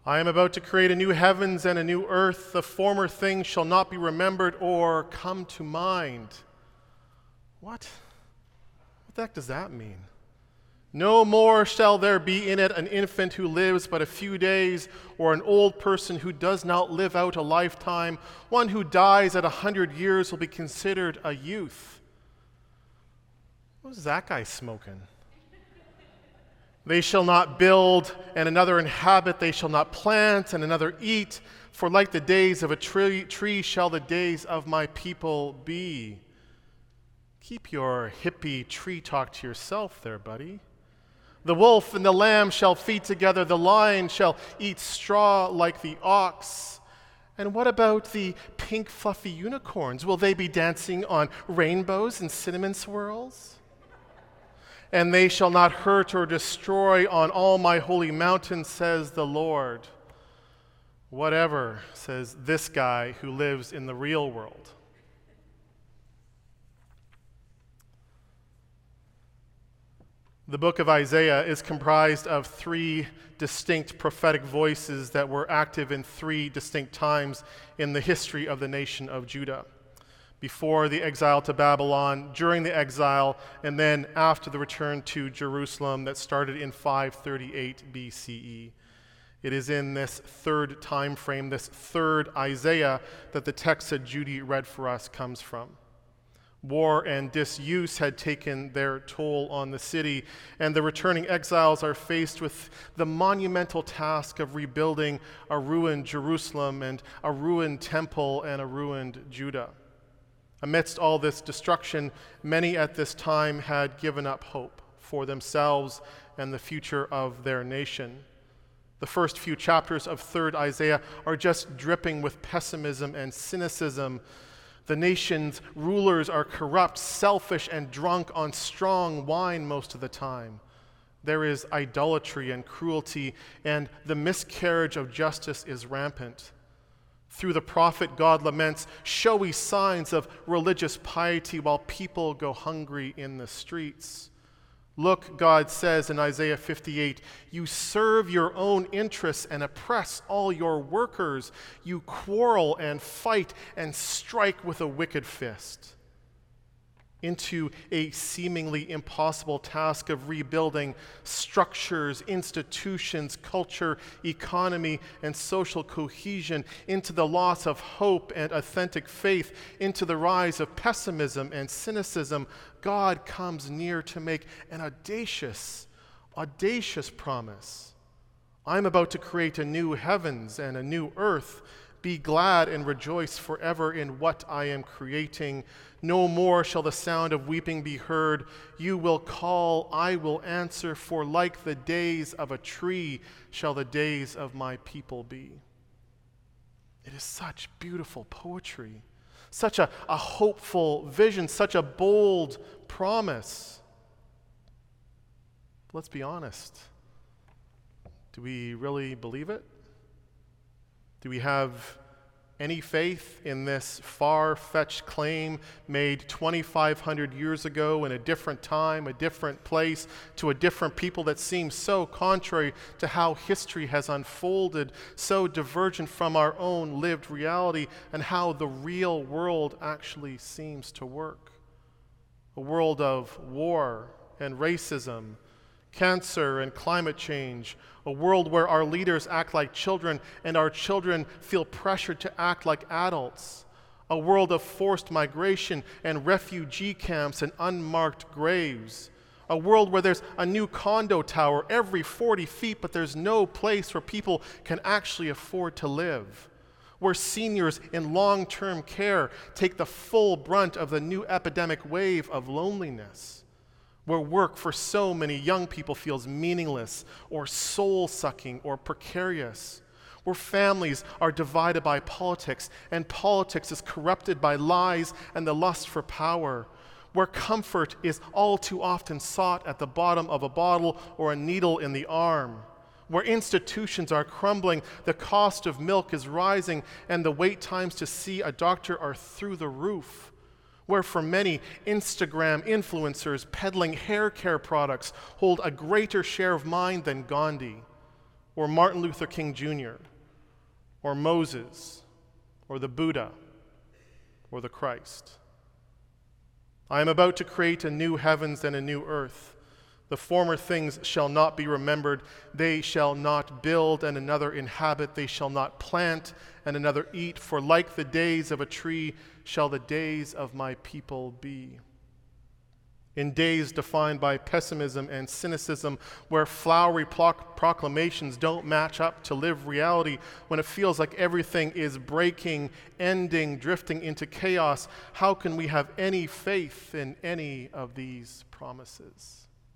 I am about to create a new heavens and a new earth. The former things shall not be remembered or come to mind. What? What the heck does that mean? No more shall there be in it an infant who lives but a few days, or an old person who does not live out a lifetime. One who dies at 100 years will be considered a youth. What was that guy smoking? They shall not build, and another inhabit. They shall not plant, and another eat. For like the days of a tree shall the days of my people be. Keep your hippie tree talk to yourself there, buddy. The wolf and the lamb shall feed together. The lion shall eat straw like the ox. And what about the pink fluffy unicorns? Will they be dancing on rainbows and cinnamon swirls? And they shall not hurt or destroy on all my holy mountain, says the Lord. Whatever, says this guy who lives in the real world. The book of Isaiah is comprised of three distinct prophetic voices that were active in three distinct times in the history of the nation of Judah. Before the exile to Babylon, during the exile, and then after the return to Jerusalem that started in 538 BCE. It is in this third time frame, this third Isaiah, that the text that Judy read for us comes from. War and disuse had taken their toll on the city, and the returning exiles are faced with the monumental task of rebuilding a ruined Jerusalem and a ruined temple and a ruined Judah. Amidst all this destruction, many at this time had given up hope for themselves and the future of their nation. The first few chapters of 3rd Isaiah are just dripping with pessimism and cynicism. The nation's rulers are corrupt, selfish, and drunk on strong wine most of the time. There is idolatry and cruelty, and the miscarriage of justice is rampant. Through the prophet, God laments showy signs of religious piety while people go hungry in the streets. Look, God says in Isaiah 58, you serve your own interests and oppress all your workers. You quarrel and fight and strike with a wicked fist. Into a seemingly impossible task of rebuilding structures, institutions, culture, economy, and social cohesion, into the loss of hope and authentic faith, into the rise of pessimism and cynicism, God comes near to make an audacious promise. I'm about to create a new heavens and a new earth. Be glad and rejoice forever in what I am creating. No more shall the sound of weeping be heard. You will call, I will answer, for like the days of a tree shall the days of my people be. It is such beautiful poetry, such a hopeful vision, such a bold promise. Let's be honest. Do we really believe it? Do we have any faith in this far-fetched claim made 2,500 years ago in a different time, a different place, to a different people that seems so contrary to how history has unfolded, so divergent from our own lived reality and how the real world actually seems to work? A world of war and racism, cancer and climate change, a world where our leaders act like children and our children feel pressured to act like adults, a world of forced migration and refugee camps and unmarked graves, a world where there's a new condo tower every 40 feet, but there's no place where people can actually afford to live, where seniors in long-term care take the full brunt of the new epidemic wave of loneliness, where work for so many young people feels meaningless or soul-sucking or precarious, where families are divided by politics and politics is corrupted by lies and the lust for power, where comfort is all too often sought at the bottom of a bottle or a needle in the arm, where institutions are crumbling, the cost of milk is rising, and the wait times to see a doctor are through the roof, where for many Instagram influencers peddling hair care products hold a greater share of mind than Gandhi, or Martin Luther King Jr., or Moses, or the Buddha, or the Christ. I am about to create a new heavens and a new earth. The former things shall not be remembered. They shall not build and another inhabit. They shall not plant and another eat. For like the days of a tree shall the days of my people be. In days defined by pessimism and cynicism, where flowery proclamations don't match up to lived reality, when it feels like everything is breaking, ending, drifting into chaos, how can we have any faith in any of these promises?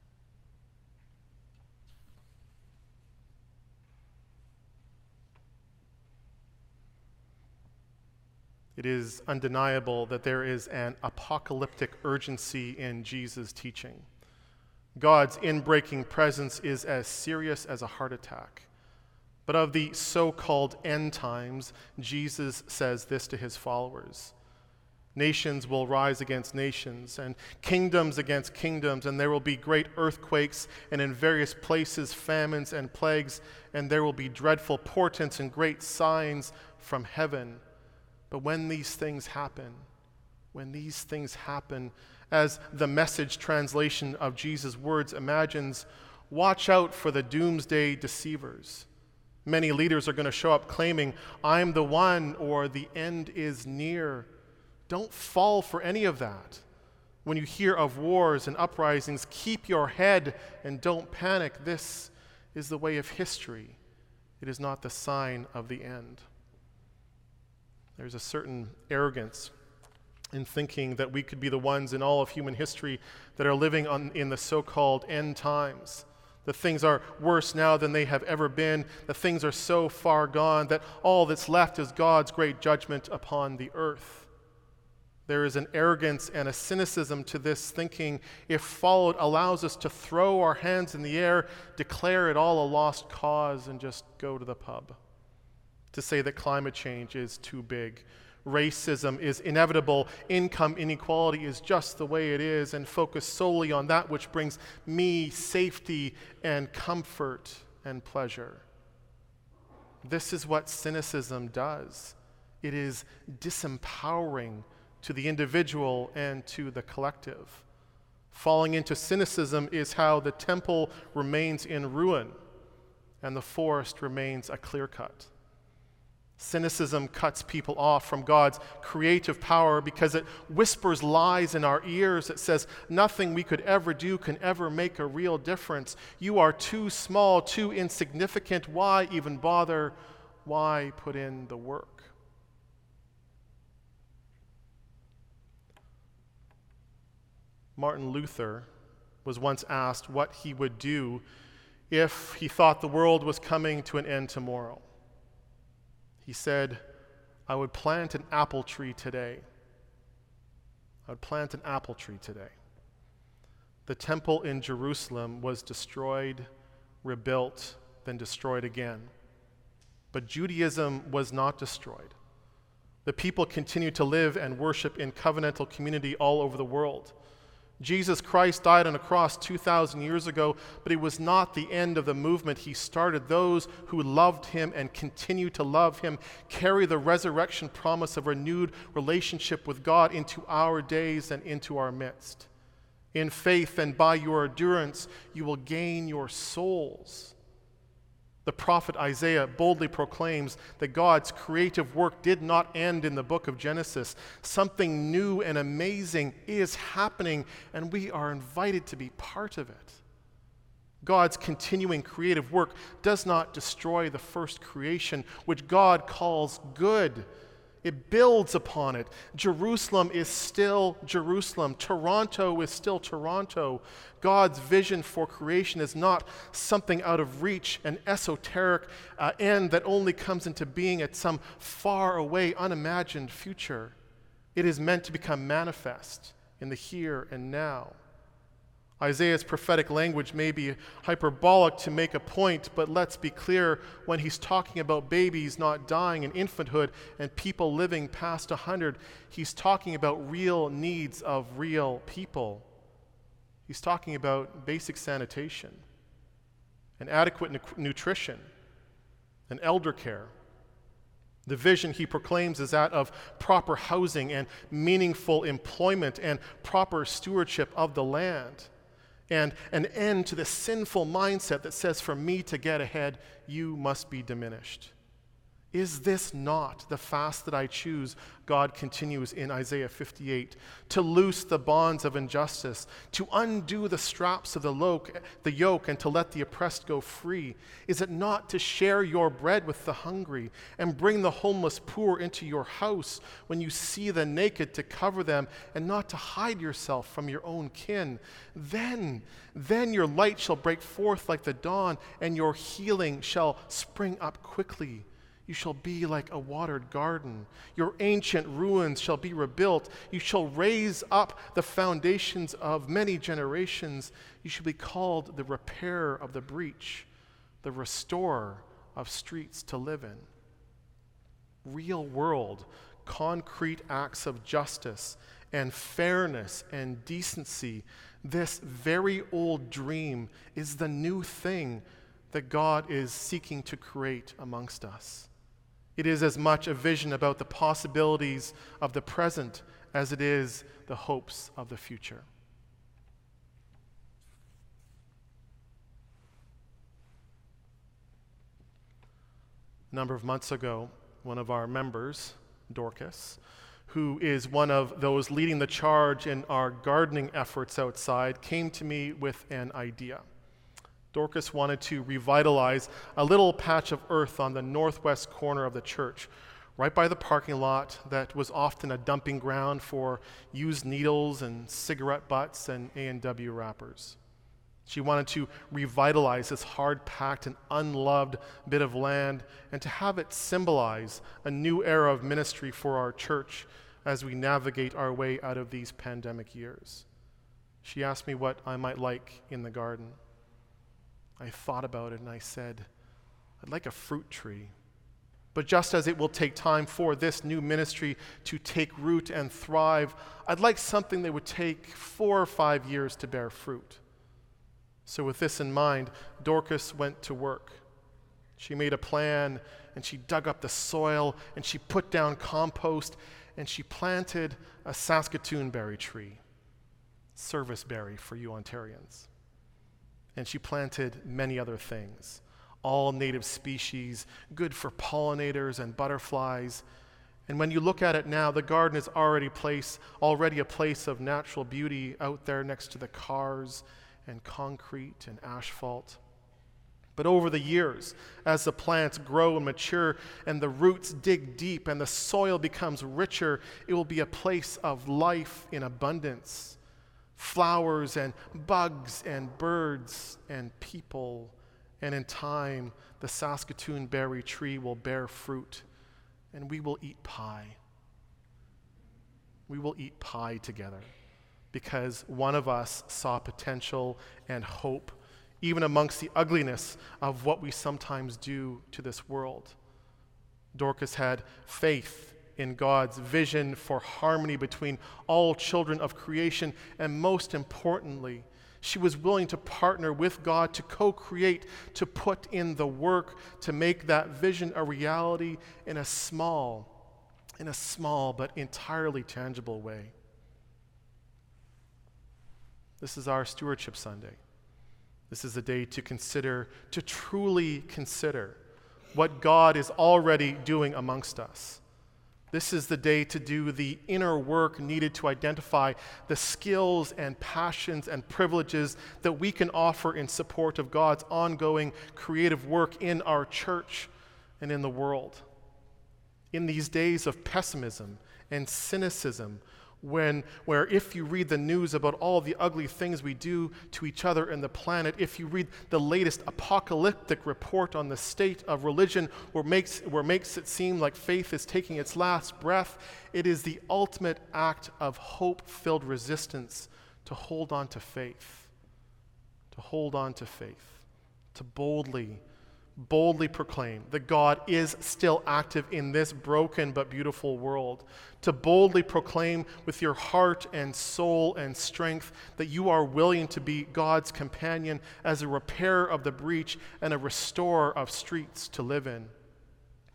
It is undeniable that there is an apocalyptic urgency in Jesus' teaching. God's inbreaking presence is as serious as a heart attack. But of the so-called end times, Jesus says this to his followers: nations will rise against nations, and kingdoms against kingdoms, and there will be great earthquakes, and in various places famines and plagues, and there will be dreadful portents and great signs from heaven. But when these things happen, as the Message translation of Jesus' words imagines, watch out for the doomsday deceivers. Many leaders are going to show up claiming, I'm the one, or the end is near. Don't fall for any of that. When you hear of wars and uprisings, keep your head and don't panic. This is the way of history. It is not the sign of the end. There's a certain arrogance in thinking that we could be the ones in all of human history that are living in the so-called end times. That things are worse now than they have ever been, that things are so far gone that all that's left is God's great judgment upon the earth. There is an arrogance and a cynicism to this thinking, if followed, allows us to throw our hands in the air, declare it all a lost cause, and just go to the pub. To say that climate change is too big, racism is inevitable, income inequality is just the way it is, and focus solely on that which brings me safety and comfort and pleasure. This is what cynicism does. It is disempowering to the individual and to the collective. Falling into cynicism is how the temple remains in ruin and the forest remains a clear cut. Cynicism cuts people off from God's creative power because it whispers lies in our ears. It says nothing we could ever do can ever make a real difference. You are too small, too insignificant. Why even bother? Why put in the work? Martin Luther was once asked what he would do if he thought the world was coming to an end tomorrow. He said, I would plant an apple tree today. I would plant an apple tree today. The temple in Jerusalem was destroyed, rebuilt, then destroyed again. But Judaism was not destroyed. The people continued to live and worship in covenantal community all over the world. Jesus Christ died on a cross 2,000 years ago, but it was not the end of the movement he started. Those who loved him and continue to love him carry the resurrection promise of renewed relationship with God into our days and into our midst. In faith and by your endurance, you will gain your souls. The prophet Isaiah boldly proclaims that God's creative work did not end in the book of Genesis. Something new and amazing is happening, and we are invited to be part of it. God's continuing creative work does not destroy the first creation, which God calls good. It builds upon it. Jerusalem is still Jerusalem. Toronto is still Toronto. God's vision for creation is not something out of reach, an esoteric end that only comes into being at some far away, unimagined future. It is meant to become manifest in the here and now. Isaiah's prophetic language may be hyperbolic to make a point, but let's be clear, when he's talking about babies not dying in infanthood and people living past 100, he's talking about real needs of real people. He's talking about basic sanitation and adequate nutrition and elder care. The vision he proclaims is that of proper housing and meaningful employment and proper stewardship of the land, and an end to the sinful mindset that says, for me to get ahead, you must be diminished. Is this not the fast that I choose? God continues in Isaiah 58, to loose the bonds of injustice, to undo the straps of the yoke, and to let the oppressed go free. Is it not to share your bread with the hungry and bring the homeless poor into your house when you see the naked to cover them and not to hide yourself from your own kin? Then your light shall break forth like the dawn, and your healing shall spring up quickly. You shall be like a watered garden. Your ancient ruins shall be rebuilt. You shall raise up the foundations of many generations. You shall be called the repairer of the breach, the restorer of streets to live in. Real world, concrete acts of justice and fairness and decency. This very old dream is the new thing that God is seeking to create amongst us. It is as much a vision about the possibilities of the present as it is the hopes of the future. A number of months ago, one of our members, Dorcas, who is one of those leading the charge in our gardening efforts outside, came to me with an idea. Dorcas wanted to revitalize a little patch of earth on the northwest corner of the church, right by the parking lot that was often a dumping ground for used needles and cigarette butts and A&W wrappers. She wanted to revitalize this hard-packed and unloved bit of land and to have it symbolize a new era of ministry for our church as we navigate our way out of these pandemic years. She asked me what I might like in the garden. I thought about it and I said, I'd like a fruit tree. But just as it will take time for this new ministry to take root and thrive, I'd like something that would take 4 or 5 years to bear fruit. So with this in mind, Dorcas went to work. She made a plan and she dug up the soil and she put down compost and she planted a Saskatoon berry tree, service berry for you Ontarians. And she planted many other things, all native species, good for pollinators and butterflies. And when you look at it now, the garden is already a place of natural beauty out there next to the cars and concrete and asphalt. But over the years, as the plants grow and mature and the roots dig deep and the soil becomes richer, it will be a place of life in abundance. Flowers and bugs and birds and people, and in time the Saskatoon berry tree will bear fruit and we will eat pie. We will eat pie together because one of us saw potential and hope even amongst the ugliness of what we sometimes do to this world. Dorcas had faith in God's vision for harmony between all children of creation, and most importantly, she was willing to partner with God to co-create, to put in the work to make that vision a reality in a small but entirely tangible way. This is our Stewardship Sunday. This is a day to truly consider what God is already doing amongst us. This is the day to do the inner work needed to identify the skills and passions and privileges that we can offer in support of God's ongoing creative work in our church and in the world. In these days of pessimism and cynicism, where if you read the news about all the ugly things we do to each other and the planet, if you read the latest apocalyptic report on the state of religion where makes it seem like faith is taking its last breath, it is the ultimate act of hope-filled resistance to hold on to faith, to boldly proclaim that God is still active in this broken but beautiful world, to boldly proclaim with your heart and soul and strength that you are willing to be God's companion as a repairer of the breach and a restorer of streets to live in.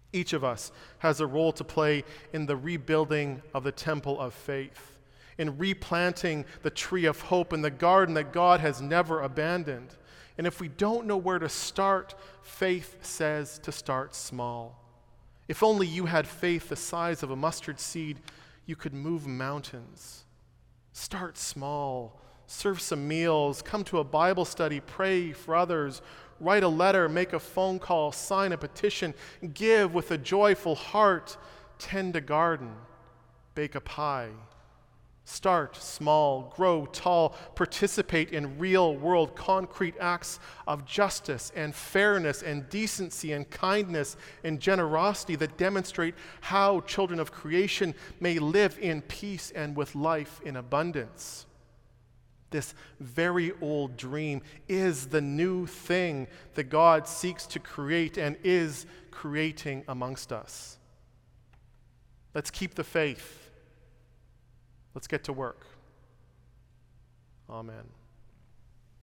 Each of us has a role to play in the rebuilding of the temple of faith, in replanting the tree of hope in the garden that God has never abandoned. And if we don't know where to start, faith says to start small. If only you had faith the size of a mustard seed, you could move mountains. Start small. Serve some meals. Come to a Bible study. Pray for others. Write a letter. Make a phone call. Sign a petition. Give with a joyful heart. Tend a garden. Bake a pie. Start small, grow tall, participate in real-world concrete acts of justice and fairness and decency and kindness and generosity that demonstrate how children of creation may live in peace and with life in abundance. This very old dream is the new thing that God seeks to create and is creating amongst us. Let's keep the faith. Let's get to work. Amen.